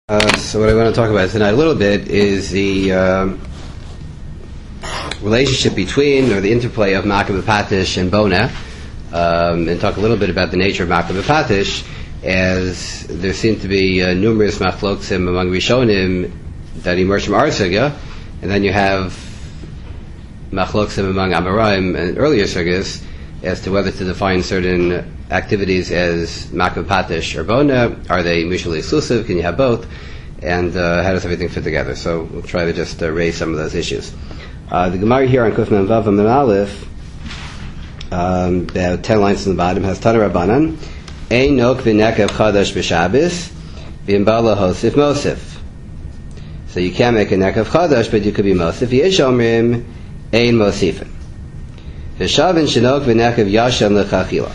So what I want to talk about tonight a little bit is the relationship between, or the interplay of Makeh B'Patish and Bona, and talk a little bit about the nature of Makeh B'Patish, as there seem to be numerous machloksim among Rishonim that emerge from our sugya, and then you have machloksim among Amoraim and earlier sugyas as to whether to define certain activities as Makeh B'Patish or Bona. Are they mutually exclusive? Can you have both? And how does everything fit together? So we'll try to just raise some of those issues. The Gemara here on Kuf Mem Vav Mem Aleph, about 10 lines from the bottom, has Tana Rabbanan, Ein nok v'nekev chadash b'Shabbos, v'im hosif mosif. So you can't make a nekev chadash, but you could be mosif. Yesh omrim, ein mosifin. V'shavin shenok v'nekev yashan l'chachila.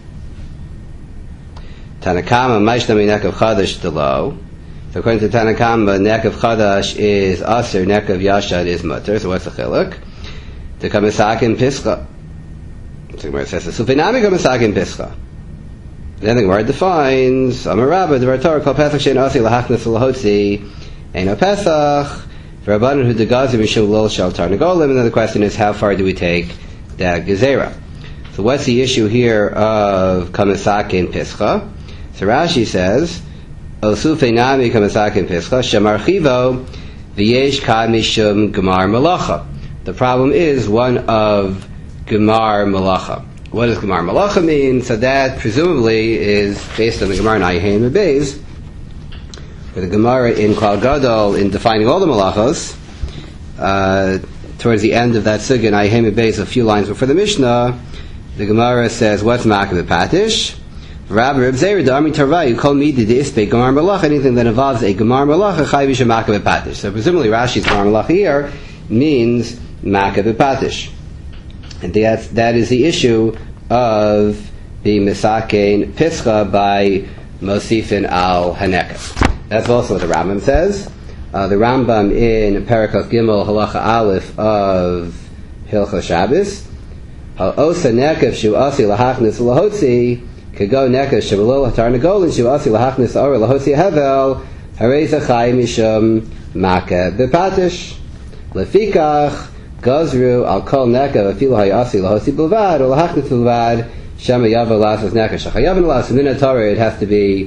Tanakama maishna nekev chadash delo. So according to Tanakama, nekev chadash is aser, nekev yashad is mutter. So what's the chiluk? The kamisakin pischa. So the Gemara says, "Sufinami kamisakin pischa." Then the Gemara defines, "Amar Rabba, the Torah called Pesach shein asi lahachnas lahotzi, eino Pesach for Rabbanan who degazi mishum lol shel tarnagolim." And then the question is, how far do we take that gezerah? So what's the issue here of kamisakin pischa? So Rashi says, "Osufeinami kamisakin pischa shemarchivo v'yesh kad mishum gemar malacha." The problem is one of gemar malacha. What does gemar malacha mean? So that presumably is based on the Gemara in Ayin Beis, where the Gemara in Klal Gadol, in defining all the malachos, towards the end of that sugya in Ayin Beis, a few lines before the Mishnah, the Gemara says, "What's Makeh B'Patish?" Rabbi Reb Zera Darmi Tarvayu Kol Midi De'Ispe Gemar Malacha. Anything that involves a Gemar Malacha Chayv Yishem Makeh B'Patish. So presumably Rashi's Gemar Malacha here means Makeh B'Patish, and that is the issue of the Misakein Pischa by Mosifin al Hanekah. That's also what the Rambam says. The Rambam in Parakot Gimel Halacha Aleph of Hilchos Shabbos, Osa Nekev Shu Asi Lahachnis Lahotzi Kago Nekev Shabalo Tarnagolin Shu Asi Lahachnis Ora Lahotzi Hevel Hareza Chai Mishum Makeh B'Patish Lefikach Gazru al kol nekev afilu hayasi lahasi bilvad or lahachnis bilvad shema yavo lasas nekev shachayavan las. And in the Torah it has to be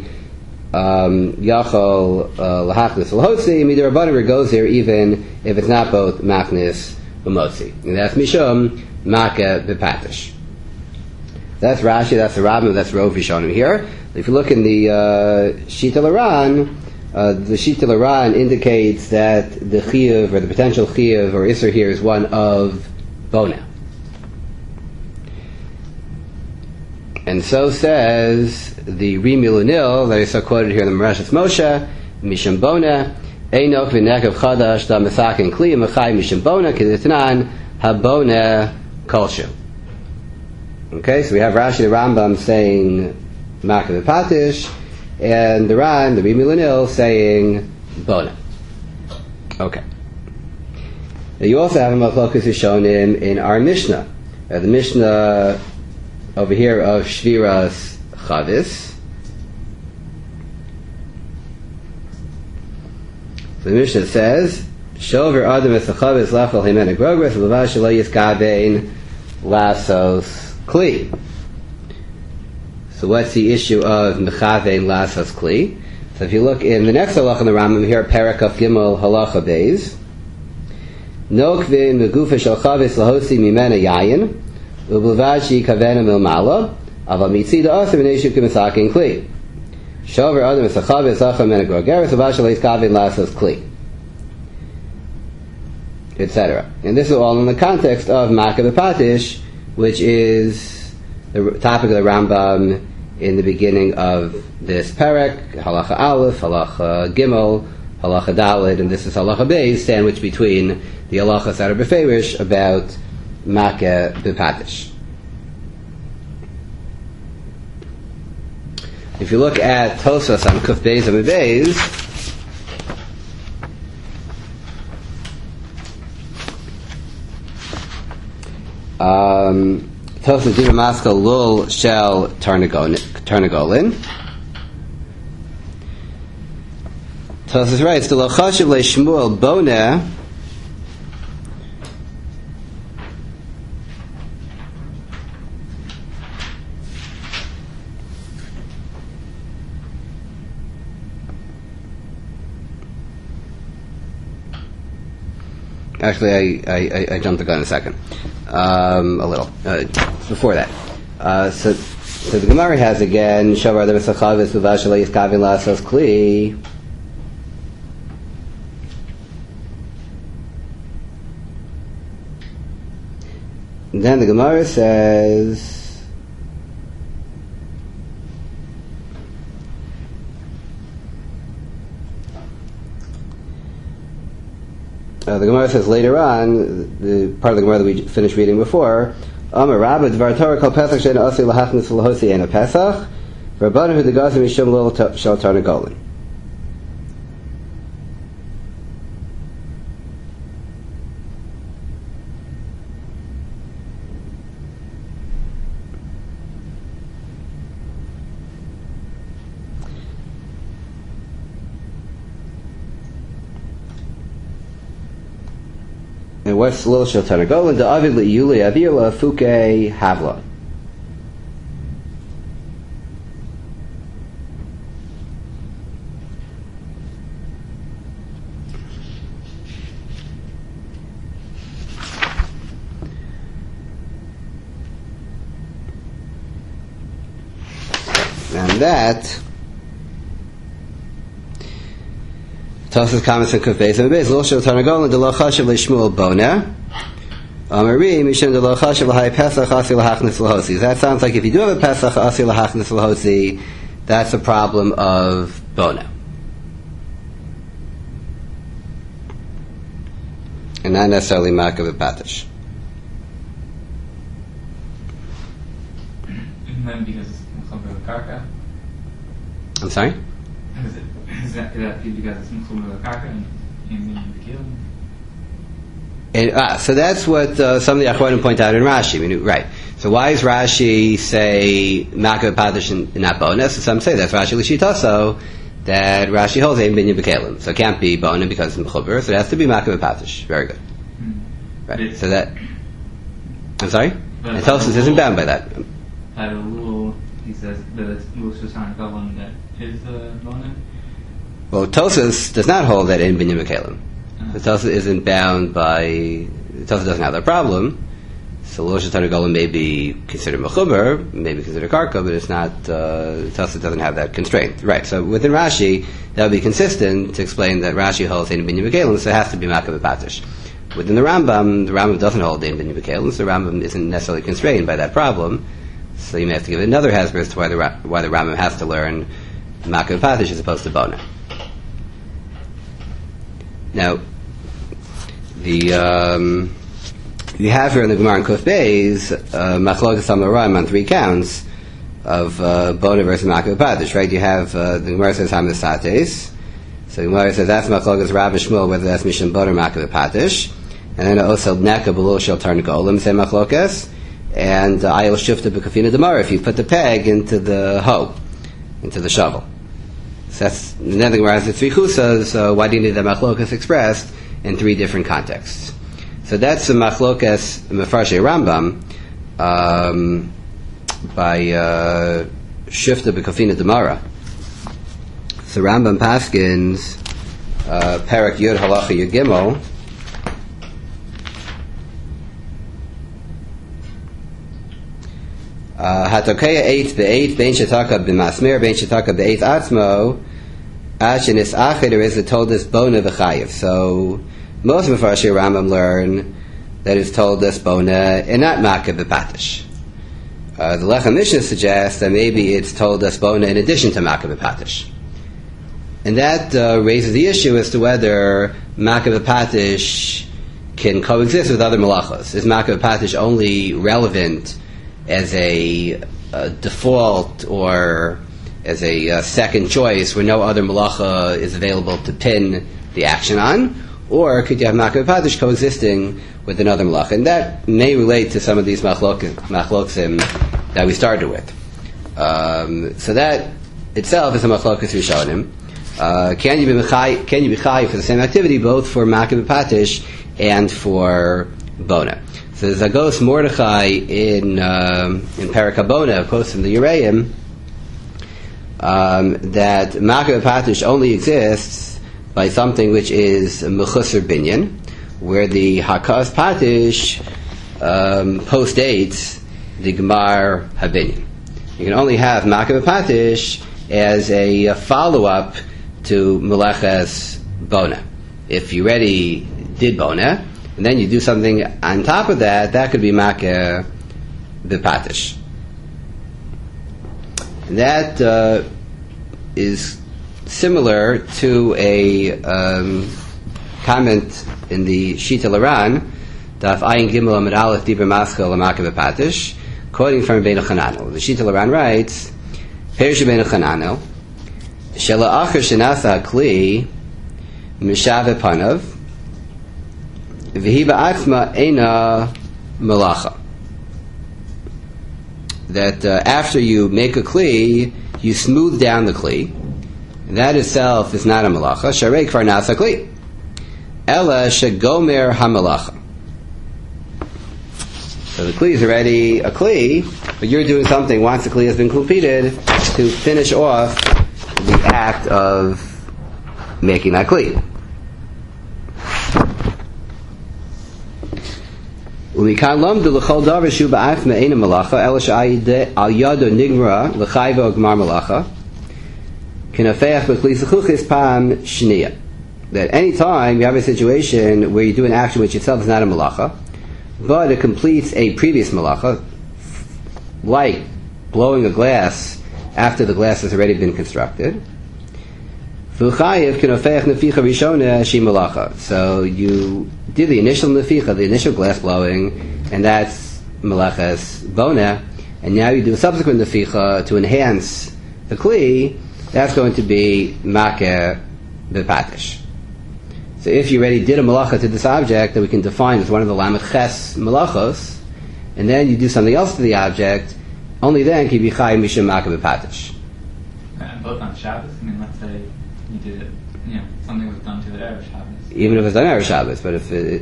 yachol lahachnis lahotzi. Midei Rabbanan goes there even if it's not both machnis umotzi. And that's mishum Makeh B'Patish. That's Rashi. That's the Rambam. That's Rov Rishonim here. If you look in the Shita Laran, the Shita Laran indicates that the chiyuv, or the potential chiyuv, or isser here is one of bona. And so says the Rimi Lunil, that I saw quoted here in the Marashas Moshe, Mishum bona, Einok v'nekev chadash da mesakin kli mechai Mishum bona, kedetanan habona kolshu. Okay, so we have Rashi the Rambam saying Makeh B'Patish, and the Ran, the Rimi Lunil, saying Bona. Okay. Now you also have a machlokus Rishonim in our Mishnah. The Mishnah over here of Shviras Chavis. So the Mishnah says, Shover Adam es Chavis lachal himena grogres levash lo yiskabein lasos kli. So what's the issue of mechavein lasas kli? So if you look in the next halacha in the Rambam here, Parakaf Gimel Halacha Beis, Nokvin megufa shel chavis lahosi mimena yayin ubulvashi kavena milmala aval mitzida aser v'neishu k'misakin kli. Shover adam es chavis lachal mena grogeres uvash leis kavein lasas kli, etc. And this is all in the context of Makeh B'Patish, which is the topic of the Rambam in the beginning of this parak, Halacha Aleph, Halacha Gimel, Halacha Daled, and this is Halacha Beis, sandwiched between the halachas that are beferish about Makeh B'Patish. If you look at Tosas on Kuf Beis and Beis, Tosas Diva Maska Lul Shel Tarnagolin. Tosfos writes, "The lochashiv le Shmuel boneh." Actually, I jumped the gun a second. A little. Before that. So the Gemara has again, Shavar the Mesachavis Uvashalei Yiskavin Lasos Kli. Then the Gemara says, the Gemara says later on, the part of the Gemara that we finished reading before, Amar Rabba Dvar Torah Kol Pesach Shein Asi Lahachnis Lahosi Ena Pesach, Rabbanu Hu Degazim Mishum Lo Shal Tarnagolin. And what's Lil Shal Tarnagolin? The Avid Li'Yuli Avila Fuke Havla. And that Tosfos comments on Kuf Beis and Beis. Lo Shel Tarnagolin de lo chashiv leShmuel boneh. Amari mishum de lo chashiv lahai Pesach asi lahachnis lahosi. That sounds like if you do have a Pesach asi lahachnis lahosi, that's a problem of boneh, and not necessarily makav patish. Because it's Mechum Karka. I'm sorry? Is that because it's Mechum Karka and the And, so that's what some of the Achronim point out in Rashi. I mean, right. So why does Rashi say Makav Patish and not bonus? So some say that's Rashi L'shitaso, that Rashi holds Ein Binyan B'Kelim. So it can't be bonus because it's Mechuber, so it has to be Makav Patish. Very good. Right. So that... I'm sorry? And Tosfos isn't bound by that. By the rule, he says that it's Lul Shoshan Golan that is bonus. Well, Tosfos does not hold that Ein Binyan B'Kelim. The Tosfos isn't bound by... Tosfos doesn't have that problem. So Lul Shoshan Golan may be considered Mechuber, may be considered Karka, but it's not... Tosfos doesn't have that constraint. Right, so within Rashi, that would be consistent to explain that Rashi holds Ein Binyan B'Kelim, so it has to be Makav Patish. Within the Rambam doesn't hold Ein Binyan B'Kelim, so the Rambam isn't necessarily constrained by that problem. So you may have to give it another hasber as to why the Rambam has to learn Makav Patish as opposed to Bona. Now, you have here in the Gemara in Kuf Beis Machlokas Amarim on 3 counts of Bona versus Makav Patish, right? You have the Gemara says Hamisates. So the Gemara says that's Machlokas Rav and Shmuel, whether that's Mishum Bona or Makav Patish. And then also Neka B'Lo Shel Tarnagolim, say Machlokas. And Ayel Shufta B'Kafina Demar, if you put the peg into the hoe, into the shovel. So that's, and then the Gemara has the 3 chusas, so why do you need the Machlokas expressed in 3 different contexts? So that's the Machlokas Mefarshei Rambam by Shufta B'Kafina Demara. So Rambam Paskins, Parak Yud Halacha Yud Gimel, Hatokeya 8 be'eit bein shetaka b'masmir bein shetaka be'eit atzmo ashenis acher there is a told us bona v'chayev. So most of Mefarshei Rambam learn that it's told us bona and not makav v'patish. The Lechem Mishnah suggests that maybe it's told us bona in addition to makav v'patish, and that raises the issue as to whether makav v'patish can coexist with other malachos. Is makav v'patish only relevant as a default or as a second choice where no other malacha is available to pin the action on? Or could you have makav patish coexisting with another malacha? And that may relate to some of these machloksim that we started with. So that itself is a machlokas rishonim. Can you be chayiv for the same activity, both for Makeh B'Patish and for Bona? So there's a Agos Mordechai in Perek HaBona, quotes from the Yereim, that Makeh B'Patish only exists by something which is Mechusar Binyan, where the Hakas Patish postdates the Gemar HaBinyan. You can only have Makeh B'Patish as a follow-up to Meleches Bona. If you already did Bona, and then you do something on top of that, that could be Makeh B'Patish. That is similar to a comment in the Shita Laran, Daf Ayin Gimel Amid Aleph Dibur Maschel Makeh B'Patish, quoting from Rabbeinu Chananel. The Shita Laran writes, Perish Rabbeinu Chananel, Shela Acher Shenasa Kli Mishave Panav V'hi Ba'atzma Eina Malacha. That after you make a Kli, you smooth down the Kli. That itself is not a Malacha. Sharei Kvar Nasa Kli Ela Shegomer HaMalacha. So the Kli is already a Kli, but you're doing something once the Kli has been completed to finish off the act of making that Kli. Umikan lamdu l'chol davar shu ba'af me'ena malacha ela she'ayid al yado nigmara l'chayva gmar malacha kinafeach b'kli zechuchis pam shniya. That any time you have a situation where you do an action which itself is not a malacha, but it completes a previous malacha, like blowing a glass after the glass has already been constructed. So you did the initial neficha, the initial glass blowing, and that's melaches bona, and now you do a subsequent neficha to enhance the kli. That's going to be Makeh B'Patish. So if you already did a malacha to this object that we can define as one of the Lamed Ches malachos, and then you do something else to the object, only then can you be Chayim Mishum Makeh B'Patish. And both on Shabbos? I mean, let's say you did it, something was done to it Erev Shabbos. Even if it's done Erev Shabbos, but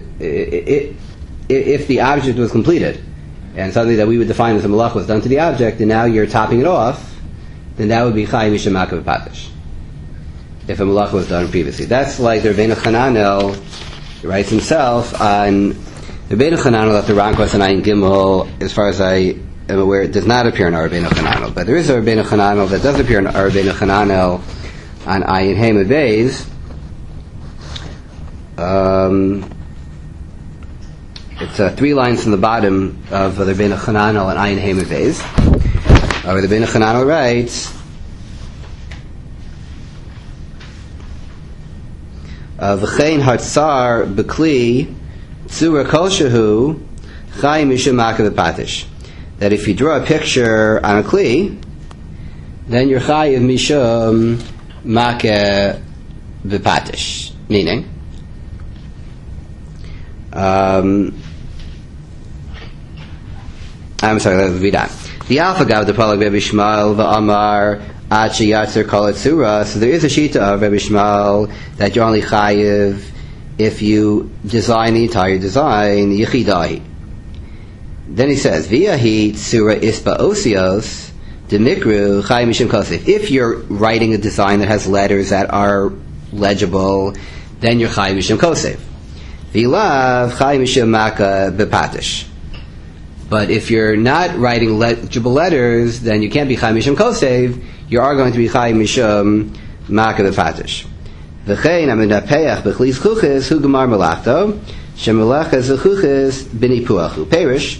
if the object was completed, and something that we would define as a malach was done to the object, and now you're topping it off, then that would be Chayim Mishum Makeh B'Patish. If a malach was done previously. That's like the Rabbeinu Chananel writes himself on the Rabbeinu Chananel at the Rankos and Ayin Gimel, as far as I am aware, it does not appear in our Rabbeinu Chananel. But there is a Rabbeinu Chananel that does appear in our Rabbeinu Chananel on Ayin Hema Beis. It's 3 lines from the bottom of the Rabbeinu Chananel on Ayin Hema Beis. Where the Rabbeinu Chananel writes, V'chein hartzar b'kli tzura kol shehu chayim mishum makeh b'patish. That if you draw a picture on a kli, then you're chayim mishum makeh b'patish. Meaning, I'm sorry, let's read on. The Alpha Gav the Palag Rebbe Shmuel v'Amar Ad Sheyatzer Kol Tzura. So there is a shita of Rebbe Shmuel that you're only chayiv if you design the entire design yichidahi. Then he says V'yahi Tzura Ispa Osios Demikru Chayim Mishum Kosef. If you're writing a design that has letters that are legible, then you're Chayim Mishum Kosef. V'lav Chayim Mishum Makeh B'Patish. But if you're not writing legible letters, then you can't be Chayim Mishum Kosef. You are going to be Chayim Mishum Makeh B'Patish. V'chein amenapeach b'chli zchuches hu gemar melachto shemeleches zchuches b'nipuachu. Perish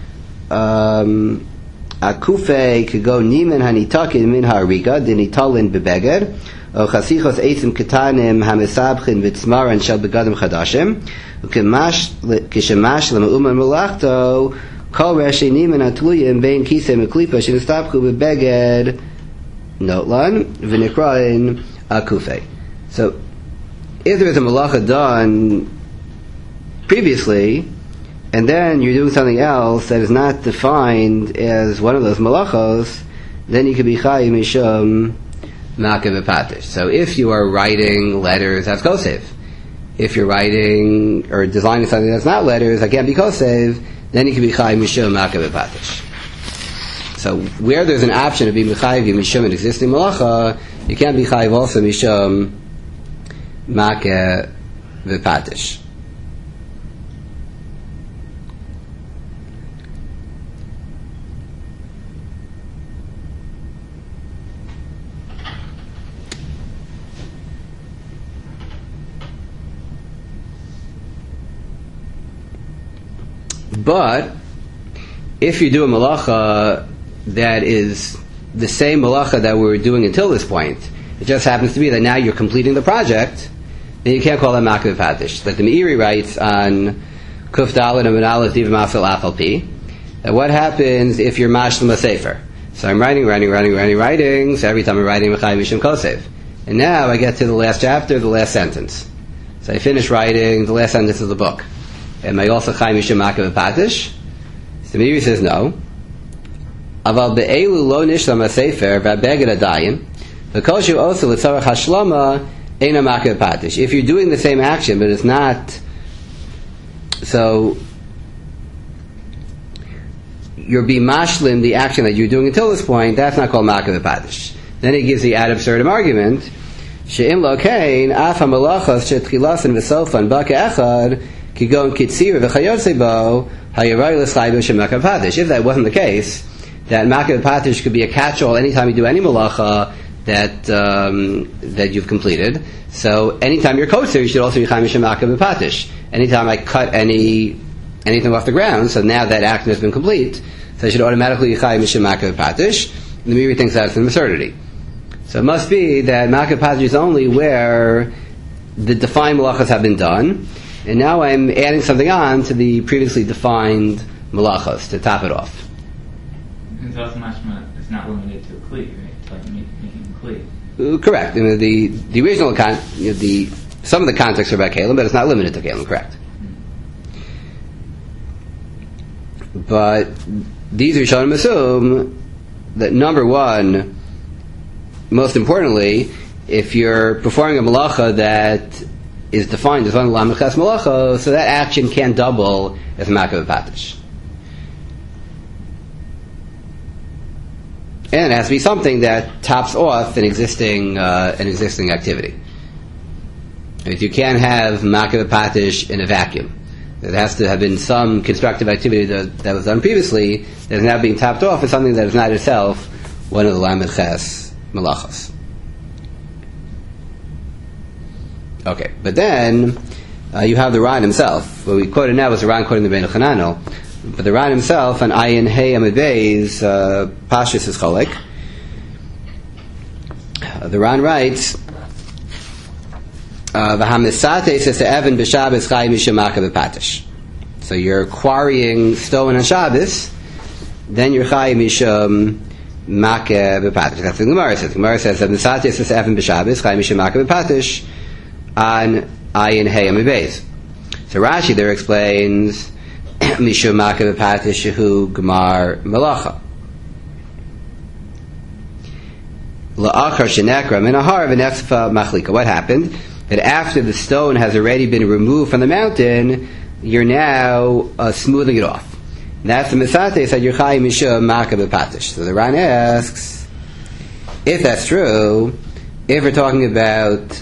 akufei kego nimen hanitakin min ha'arika dinitalin b'beged o chasichos eitzim ketanim hamesabchin v'tzmaran shel begadim chadashim ukeshemash lema'uman melachto kol reshi nimen atuluyim bein kisei meklipa shenistabchu b'beged notlan v'nikrain akufei. So, if there is a malacha done previously, and then you're doing something else that is not defined as one of those malachos, then you could be Chayim Mishum Ma'akev Patish. So if you are writing letters, that's kosev. If you're writing or designing something that's not letters, that can't be kosev, then you can be chai mishum Ma'akev Patish. So where there's an option to be mechayiv mishum an existing malacha, you can't be chayiv also mishum Ma'akev Patish. But if you do a malacha that is the same malacha that we were doing until this point, it just happens to be that now you're completing the project, then you can't call that Ma'akev Patish. Like the Meiri writes on Kuf Dalet and Aleph Div Mafil Afal Pi, that what happens if you're mashlim a sefer? So I'm writing, so every time I'm writing Mechai Mishum Kosev. And now I get to the last chapter, the last sentence. So I finish writing the last sentence of the book. Am I also Chai Mishum Ma'akev Patish? So the Meiri says no. Aval be'elu lo nishlam ha-sefer v'abeged adayim v'koshu osu l'tzarech hashlama eina Ma'akev Patish. If you're doing the same action, but it's not, so you're being mashlim the action that you're doing until this point, that's not called Ma'akev Patish. Then he gives the ad absurdum argument, she'im lo kain af ha-malachos she'tchilasan v'sofan baka echad kigon kitzir v'chayotze bo hayarai l'schai b'shem Ma'akev Patish. If that wasn't the case, that Ma'akev Patish could be a catch-all anytime you do any malacha that you've completed. So anytime you're kosher, you should also be Chai Mishum Ma'akev Patish. Anytime I cut anything off the ground, so now that action has been complete, so I should automatically be Chai Mishum Ma'akev Patish. The Meiri thinks that's an absurdity. So it must be that Ma'akev Patish is only where the defined malachas have been done, and now I'm adding something on to the previously defined malachas to top it off. It's also mashma, it's not limited to a kli, right? It's like making a kli. Correct. The original some of the context are about kalim, but it's not limited to kalim. Correct. But these Rishonim assume that number one, most importantly, if you're performing a malacha that is defined as one lamiches malacha, so that action can't double as Ma'akev Patish. And it has to be something that tops off an existing activity. If you can't have Ma'akev Patish in a vacuum, there has to have been some constructive activity that was done previously that is now being topped off as something that is not itself one of the Lamed Ches Malachas. Okay, but then you have the Ran himself. What we quoted now was the Ran quoting the Bein Chananel. But the Ran himself, on Ayin Hey Amud Beis, Pashtus is Cholek. The Ran writes, "V'hamisate says to Evan b'Shabbos Chai Mishum Ma'akev Patish." So you're quarrying stone on Shabbos, then you're Chai Mishum Ma'akev Patish. That's what the Gemara says. The Gemara says that Misate says to Evan b'Shabbos Chai Mishum Ma'akev Patish on Ayin Hey Amud Beis. So Rashi there explains Mishum Ma'akev Patish Shehu Gemar Malacha. La'achar shenekra minahar v'nefsfa machlika. What happened? That after the stone has already been removed from the mountain, you're now smoothing it off. And that's the Misate said you're Chai Mishum Ma'akev Patish. So the Ran asks, if that's true, if we're talking about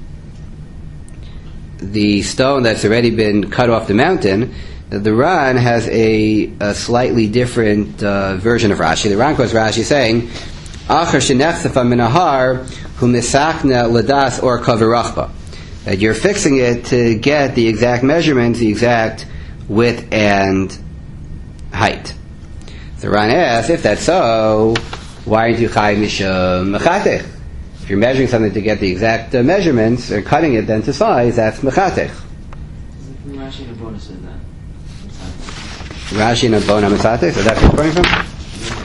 the stone that's already been cut off the mountain, the Ran has a slightly different version of Rashi. The Ran quotes Rashi saying, "Achar shenechsefa minahar hu misakna ladas or kavirachba," that you're fixing it to get the exact measurements, the exact width and height. The Ran asks, if that's so, why aren't you Chai Mishum Mechatech? If you're measuring something to get the exact measurements or cutting it then to size, that's Mechatech. Rashi and Abona said that. Rashi and Abona Misate, so that's where you're coming from?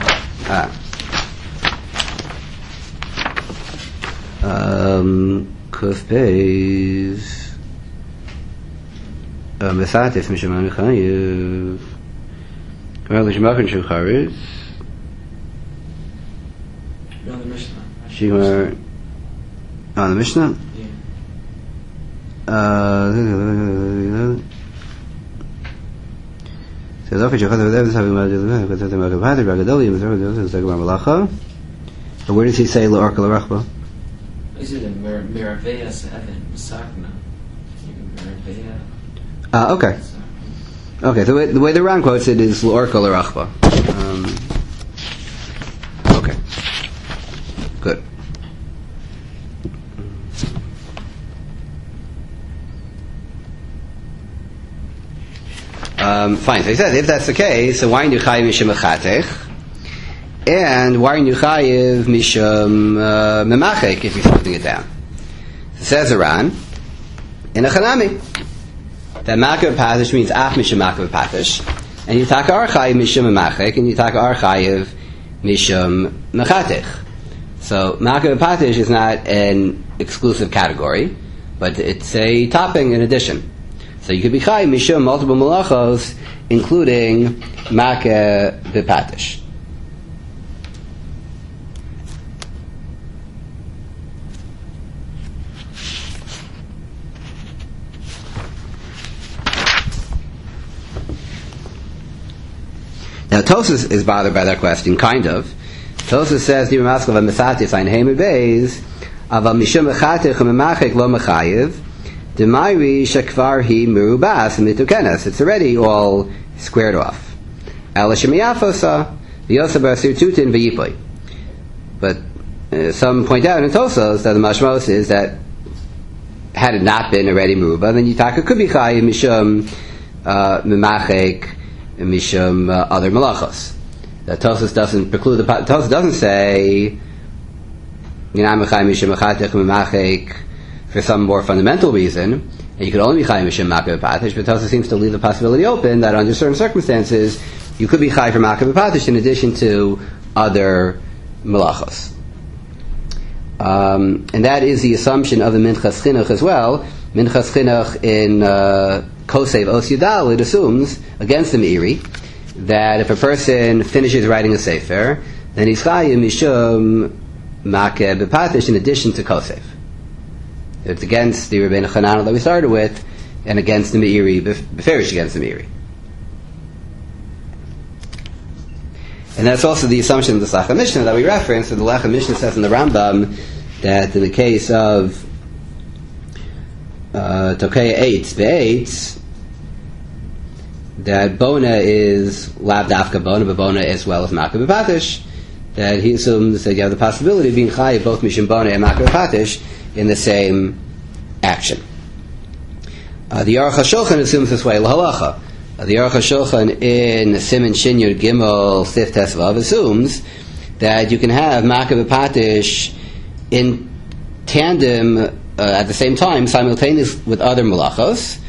Kuf Beis Misate Mishum Mechayev Well, Shemachin Shucharis No, the Mishnah. Shimar On the Mishnah? But where does he say L'Orka L'Rachba? Is it a Meraveya Seven Masakna? Meraveya. Okay. Okay, so the way the Ran quotes it is L'Orka L'Rachba. Okay. Good. Fine. So he says, if that's the case, so why are you chayiv mishum achatech? And why are you chayiv mishum memachek if you're putting it down? So says Iran, in a chanami, that makav patish means af mishum makav patish, and you taka ar chayiv mishum memachek, and you taka ar chayiv mishum mechatech. So makav patish is not an exclusive category, but it's a topping in addition. So you could be chayiv mishum multiple malachos, including makeh b'patish. Now Tosfos is bothered by that question, kind of. Tosfos says, "Di Ramaskal v'Mesatis ein Heimer Beis, aval mishum mechatech u'memachek lo mechayiv." Demairi shekvar hi merubas mitukenes. It's already all squared off. Alashemiyafosa v'yosa b'asir tutin v'yipoy. But some point out in Tosfos that the mashmos is that had it not been already meruba, then yitaka could be chayiv mishum memachek mishum other malachos. That Tosfos doesn't preclude the Tosfos doesn't say Yinam mechayim mishum mechatech memachek for some more fundamental reason, and you could only be chai mishum makav b'patish, but Tosfos seems to leave the possibility open that under certain circumstances you could be chai for makav b'patish in addition to other malachos. And that is the assumption of the Minchas Chinuch as well. Minchas Chinuch in Kosev Os Yudal, it assumes, against the Meiri, that if a person finishes writing a sefer, then he's chai mishum makav b'patish in addition to Kosev. It's against the Rebbeinu Chananel that we started with, and against the Meiri, beferish against the Meiri. And that's also the assumption of the Lechem Mishnah that we referenced. And the Lechem Mishnah says in the Rambam that in the case of Tokeya Eitz Be'eitz, that Bona is Lav Dafka Bona, but Bona as well as Makav B'Patish, that he assumes that you have the possibility of being Chayiv both Mishum Bona and Makav B'Patish in the same action. The Aruch HaShulchan assumes this way, L'halacha. The Aruch HaShulchan in Siman Shin Yud Gimel Sif Tes Vav assumes that you can have Makav B'Patish in tandem at the same time, simultaneous with other malachos,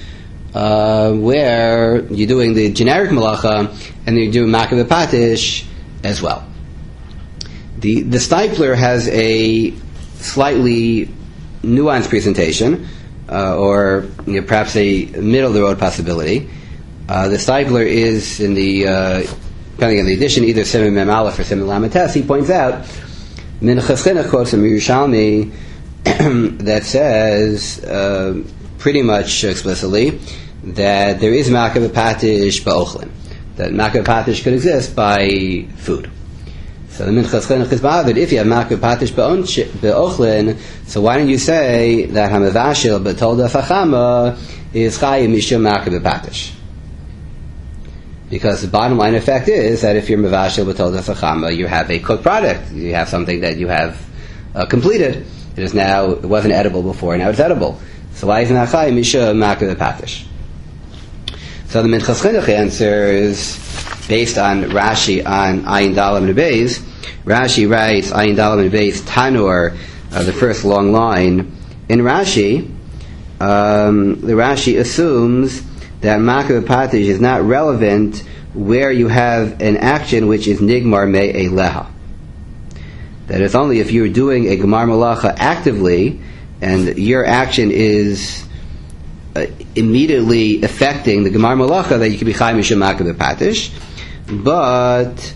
where you're doing the generic malacha and you're doing Makav B'Patish as well. The Steipler has a slightly nuanced presentation, or perhaps a middle-of-the-road possibility. The Steipler is in the, depending on the edition, either Siman Mem Aleph or Siman Lamed Tes. He points out, Minchas Chinuch quotes from Yerushalmi that says, pretty much explicitly, that there is Makav B'Patish Ba'ochlin, that Makav B'Patish could exist by food. So the Minchas Chinuch is bothered. If you have Makav B'Patish Be'ochlin, so why don't you say that Hamavashil B'Tolda Fachama is Chayiv Mishum Makav B'Patish? Because the bottom line effect is that if you're Mavashil B'Tolda Fachama, you have a cooked product. You have something that you have completed. It wasn't edible before, now it's edible. So why isn't that Chayiv Mishum Makav B'Patish? So the Minchas Chinuch answer is based on Rashi on Ayin Dalam and Beis. Rashi writes Ayin Dalam and Beis Tanur, the first long line. In Rashi, the Rashi assumes that Makav B'Patish is not relevant where you have an action which is Nigmar Me'e Leha. That it's only if you're doing a Gemar Malacha actively and your action is immediately affecting the Gemar Malacha that you can be Chai Mishum Makav B'Patish. But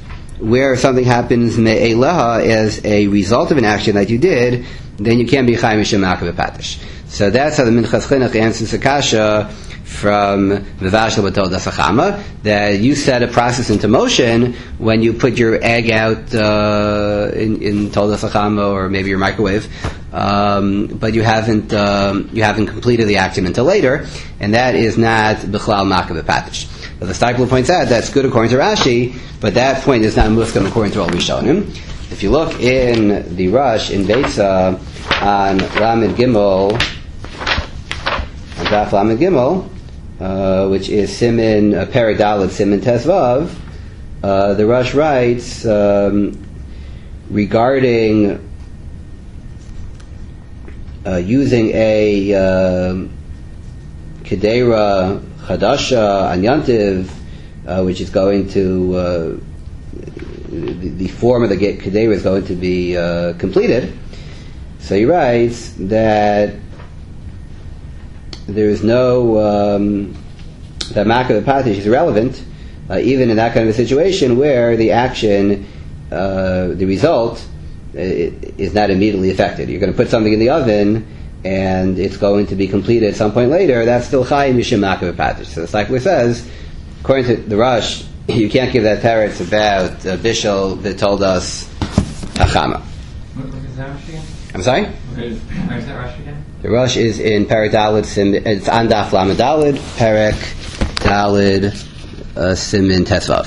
where something happens me'eleha as a result of an action that you did, then you can't be chai mishum ma'akav b'patish. So that's how the Minchas Chinuch answers the kasha from Vivashal B'Toldas Achama, that you set a process into motion when you put your egg out in Toldas Achama or maybe your microwave, but you haven't completed the action until later, and that is not B'chlal Ma'akav B'Patish. But the Steipler points out that's good according to Rashi, but that point is not muskam according to all Rishonim. If you look in the Rush in Beitza on Lamed Gimel, on Daf Lamed Gimel, which is Simin Perek Daled Simin Tesvav, the Rush writes regarding using a Kedera Chadasha Anyantiv, which is going to the form of the Kedera is going to be completed. So he writes that there is no that Ma'akav B'Patish is relevant, even in that kind of a situation where the action, the result, is not immediately affected. You're going to put something in the oven, and it's going to be completed at some point later. That's still Chai Mishum Ma'akav B'Patish. So the Steipler says, according to the Rush, you can't give that teretz about Bishul that told us Achama. What is that Rashi again? I'm sorry? Where is that Rashi again? The Rush is in Perek Daled Simin. It's on Daf Lamed Daled Perek Daled Simin Tesvav.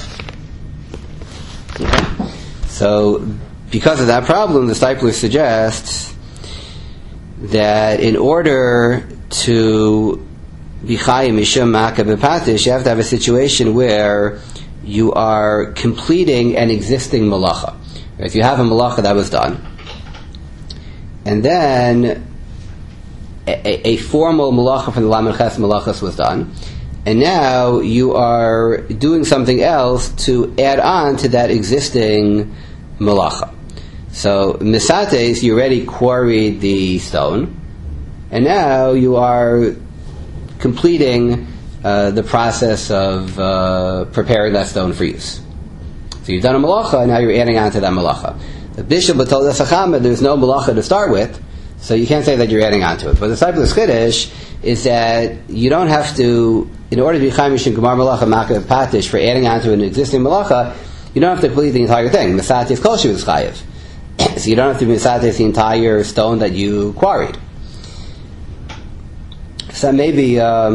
Okay. So, because of that problem, the Steipler suggests that in order to be Chayim Mishum Ma'akav B'Patish, you have to have a situation where you are completing an existing malacha. If you have a malacha that was done, and then a formal malacha from the Lamed Ches malachas was done, and now you are doing something else to add on to that existing malacha. So, misates, you already quarried the stone, and now you are completing the process of preparing that stone for use. So you've done a malacha, and now you're adding on to that malacha. The Bishul B'Toldas Achama, there's no malacha to start with, so you can't say that you're adding on to it. But the Steipler's Chiddush is that you don't have to, in order to be Chai Mishum Gemar Malacha Ma'akav B'Patish, for adding on to an existing malacha, you don't have to complete the entire thing. Misates Kol Shu is Chayiv. So you don't have to misates the entire stone that you quarried. So that may be a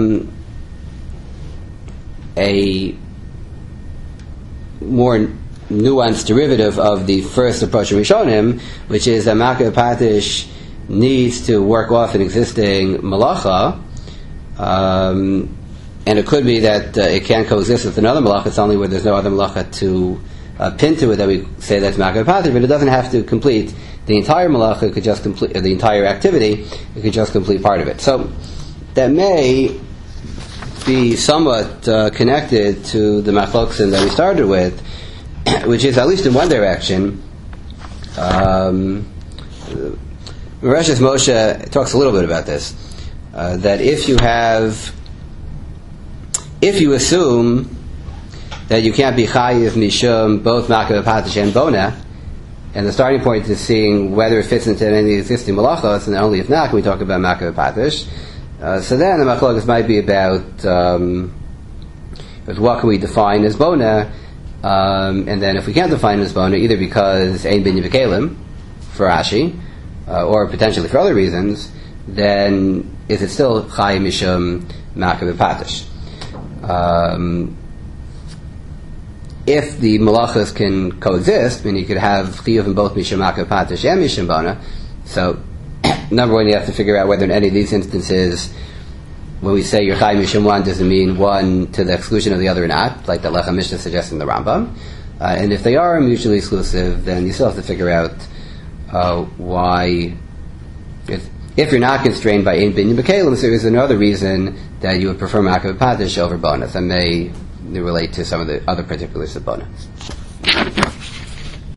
more nuanced derivative of the first approach of Rishonim, which is that Ma'akav B'Patish needs to work off an existing malacha, and it could be that it can't coexist with another malacha. It's only where there's no other malacha to pin to it that we say that's Ma'akav B'Patish, but it doesn't have to complete the entire malacha. It could just complete the entire activity. It could just complete part of it. So that may be somewhat connected to the machlokes that we started with, which is, at least in one direction, Mereshus Moshe talks a little bit about this, that if you assume that you can't be chayiv mishum both Ma'akav B'Patish and bona, and the starting point is seeing whether it fits into any of the existing malachos, and only if not can we talk about Ma'akav B'Patish. So then the machlokes might be about what can we define as bona, and then if we can't define it as bona, either because ein binyan v'kelim for Rashi, or potentially for other reasons, then is it still chayim mishum Ma'akav B'Patish? If the malachas can coexist, I mean, you could have chiyuv in both mishum Ma'akav B'Patish and mishum bona. So, number one, you have to figure out whether in any of these instances, when we say you're chayim mishum one, does it mean one to the exclusion of the other or not, like the Lechem Mishnah suggests in the Rambam. And if they are mutually exclusive, then you still have to figure out why, if you're not constrained by ein binyan b'kelim, so there is another reason that you would prefer Ma'akav B'Patish over bona. That may relate to some of the other particulars of bona.